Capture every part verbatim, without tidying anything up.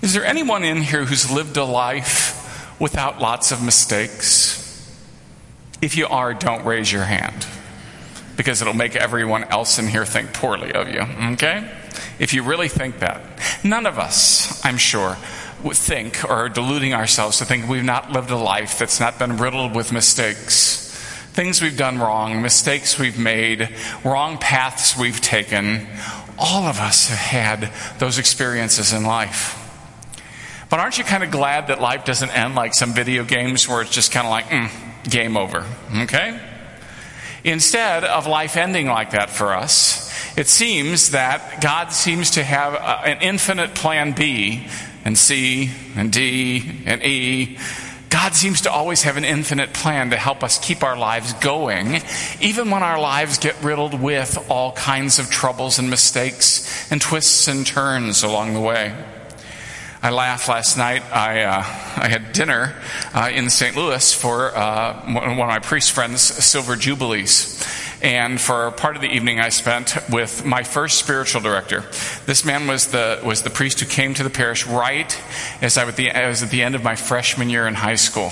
Is there anyone in here who's lived a life without lots of mistakes? If you are, don't raise your hand, because it'll make everyone else in here think poorly of you, okay? If you really think that. None of us, I'm sure, would think or are deluding ourselves to think we've not lived a life that's not been riddled with mistakes. Things we've done wrong, mistakes we've made, wrong paths we've taken. All of us have had those experiences in life. But aren't you kind of glad that life doesn't end like some video games where it's just kind of like, mm, game over, okay? Instead of life ending like that for us, it seems that God seems to have a, an infinite plan B and C and D and E. God seems to always have an infinite plan to help us keep our lives going, even when our lives get riddled with all kinds of troubles and mistakes and twists and turns along the way. I laughed last night. I uh, I had dinner uh, in Saint Louis for uh, one of my priest friends' Silver Jubilees. And for part of the evening I spent with my first spiritual director. This man was the was the priest who came to the parish right as I, was at the, I was at the end of my freshman year in high school.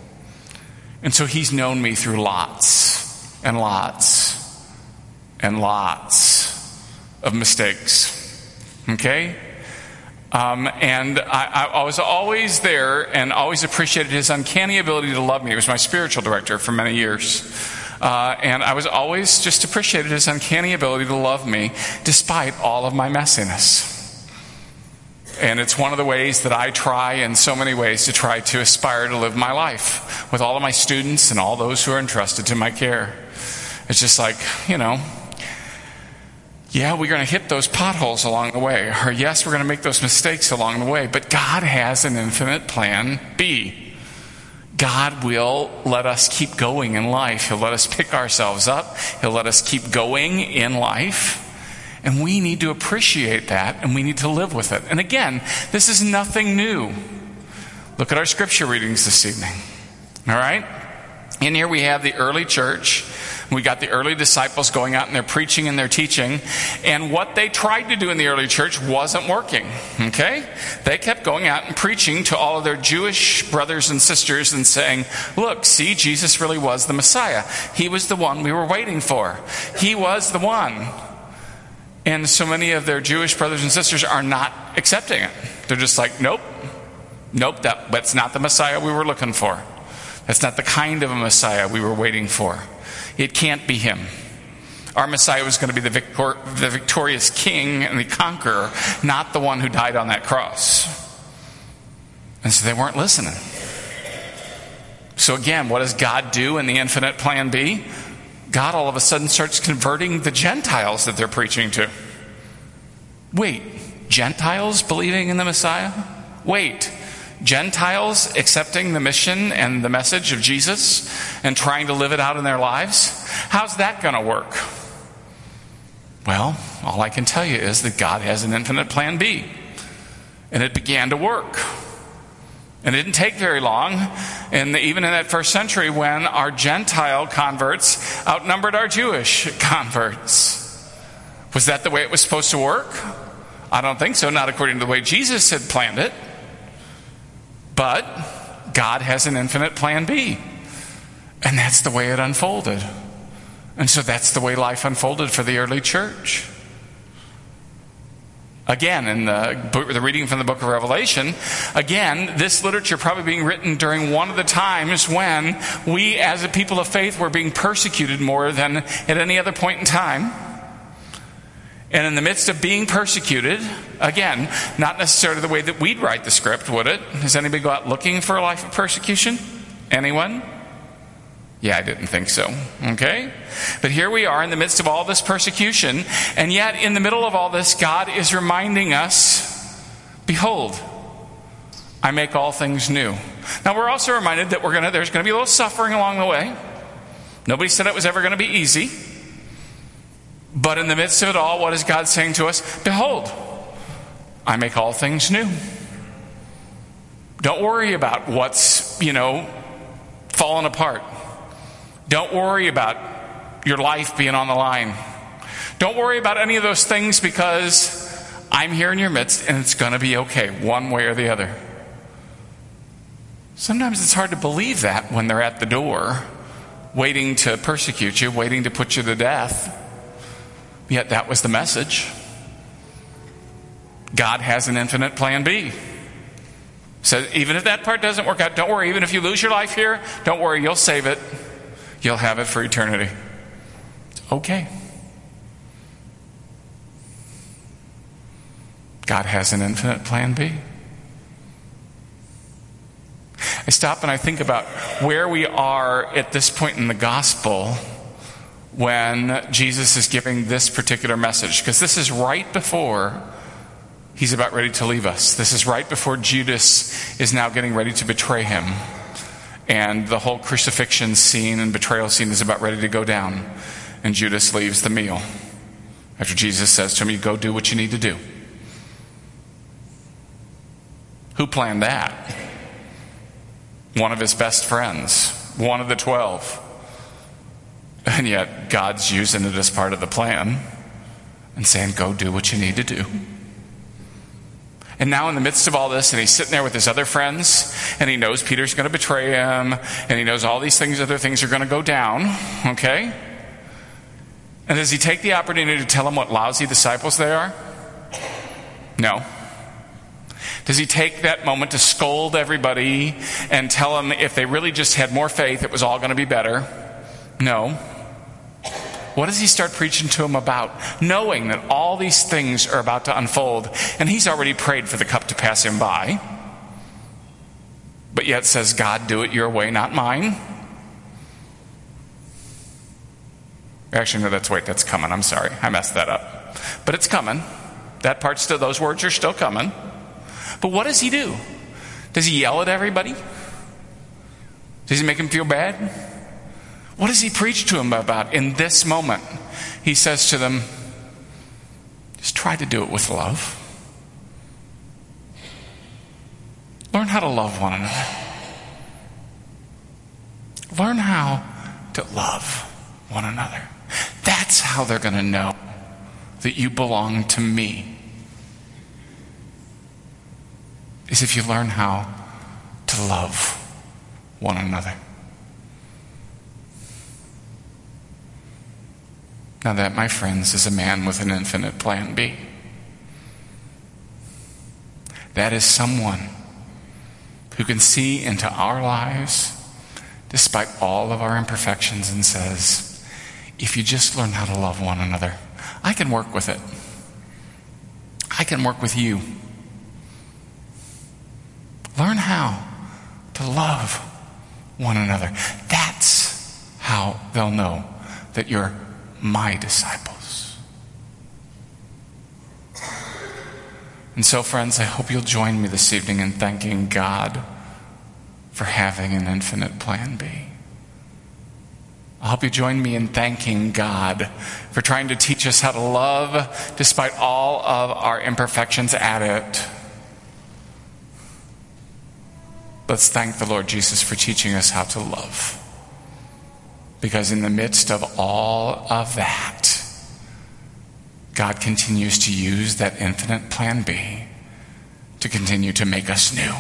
And so he's known me through lots and lots and lots of mistakes. Okay? Um, and I, I was always there and always appreciated his uncanny ability to love me. He was my spiritual director for many years. Uh, and I was always just appreciated his uncanny ability to love me despite all of my messiness. And it's one of the ways that I try in so many ways to try to aspire to live my life with all of my students and all those who are entrusted to my care. It's just like, you know, yeah, we're going to hit those potholes along the way. Or yes, we're going to make those mistakes along the way. But God has an infinite plan B. God will let us keep going in life. He'll let us pick ourselves up. He'll let us keep going in life. And we need to appreciate that, and we need to live with it. And again, this is nothing new. Look at our scripture readings this evening. All right? In here we have the early church. We got the early disciples going out and they're preaching and they're teaching. And what they tried to do in the early church wasn't working. Okay? They kept going out and preaching to all of their Jewish brothers and sisters and saying, look, see, Jesus really was the Messiah. He was the one we were waiting for. He was the one. And so many of their Jewish brothers and sisters are not accepting it. They're just like, nope. Nope, that, that's not the Messiah we were looking for. That's not the kind of a Messiah we were waiting for. It can't be him. Our Messiah was going to be the, victor- the victorious king and the conqueror, not the one who died on that cross. And so they weren't listening. So again, what does God do in the infinite plan B? God all of a sudden starts converting the Gentiles that they're preaching to. Wait, Gentiles believing in the Messiah? Wait, Gentiles accepting the mission and the message of Jesus and trying to live it out in their lives? How's that going to work? Well, all I can tell you is that God has an infinite plan B. And it began to work. And it didn't take very long, and even in that first century, when our Gentile converts outnumbered our Jewish converts. Was that the way it was supposed to work? I don't think so, not according to the way Jesus had planned it. But God has an infinite plan B. And that's the way it unfolded. And so that's the way life unfolded for the early church. Again, in the, book, the reading from the book of Revelation, again, this literature probably being written during one of the times when we as a people of faith were being persecuted more than at any other point in time. And in the midst of being persecuted, again, not necessarily the way that we'd write the script, would it? Does anybody go out looking for a life of persecution? Anyone? Yeah, I didn't think so. Okay? But here we are in the midst of all this persecution, and yet in the middle of all this, God is reminding us, behold, I make all things new. Now we're also reminded that we're gonna there's going to be a little suffering along the way. Nobody said it was ever going to be easy. But in the midst of it all, what is God saying to us? Behold, I make all things new. Don't worry about what's, you know, fallen apart. Don't worry about your life being on the line. Don't worry about any of those things, because I'm here in your midst, and it's going to be okay, one way or the other. Sometimes it's hard to believe that when they're at the door, waiting to persecute you, waiting to put you to death. Yet that was the message. God has an infinite plan B. So even if that part doesn't work out, don't worry. Even if you lose your life here, don't worry, you'll save it. You'll have it for eternity. It's okay. God has an infinite plan B. I stop and I think about where we are at this point in the gospel when Jesus is giving this particular message. Because this is right before he's about ready to leave us. This is right before Judas is now getting ready to betray him. And the whole crucifixion scene and betrayal scene is about ready to go down. And Judas leaves the meal after Jesus says to him, you go do what you need to do. Who planned that? One of his best friends. One of the twelve. And yet God's using it as part of the plan and saying, go do what you need to do. And now in the midst of all this, and he's sitting there with his other friends, and he knows Peter's going to betray him, and he knows all these things, other things are going to go down, okay? And does he take the opportunity to tell them what lousy disciples they are? No. Does he take that moment to scold everybody and tell them if they really just had more faith, it was all going to be better? No. What does he start preaching to them about? Knowing that all these things are about to unfold, and he's already prayed for the cup to pass him by, but yet says, God, do it your way, not mine. Actually, no, that's, wait, that's coming. I'm sorry. I messed that up. But it's coming. That part's still, those words are still coming. But what does he do? Does he yell at everybody? Does he make them feel bad? What does he preach to them about in this moment? He says to them, just try to do it with love. Learn how to love one another. Learn how to love one another. That's how they're going to know that you belong to me. Is if you learn how to love one another. Now that, my friends, is a man with an infinite plan B. That is someone who can see into our lives despite all of our imperfections and says, if you just learn how to love one another, I can work with it. I can work with you. Learn how to love one another. That's how they'll know that you're my disciples. And so, friends, I hope you'll join me this evening in thanking God for having an infinite plan B. I hope you join me in thanking God for trying to teach us how to love despite all of our imperfections at it. Let's thank the Lord Jesus for teaching us how to love. Because in the midst of all of that, God continues to use that infinite plan B to continue to make us new.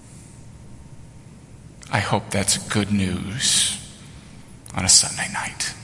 I hope that's good news on a Sunday night.